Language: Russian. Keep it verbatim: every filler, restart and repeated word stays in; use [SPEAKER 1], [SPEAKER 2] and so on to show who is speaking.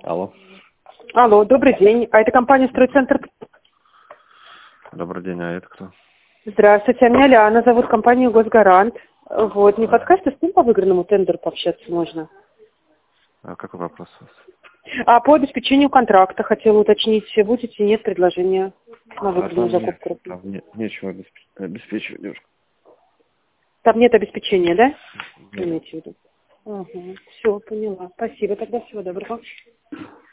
[SPEAKER 1] Алло.
[SPEAKER 2] Алло, добрый день. А это компания «Стройцентр».
[SPEAKER 1] Добрый день, а это кто?
[SPEAKER 2] Здравствуйте, меня Ляна зовут, компания «Госгарант». Вот, не подскажете, с кем по выигранному тендеру пообщаться можно?
[SPEAKER 1] А какой вопрос у вас?
[SPEAKER 2] А по обеспечению контракта хотела уточнить, будете, нет предложения на выгодную
[SPEAKER 1] А там,
[SPEAKER 2] закупку?
[SPEAKER 1] нет, там не, нечего обеспечивать, обеспечивать, девушка.
[SPEAKER 2] Там нет обеспечения, да?
[SPEAKER 1] Нет.
[SPEAKER 2] Имейте в виду. Ага, все, поняла. Спасибо, тогда всего доброго.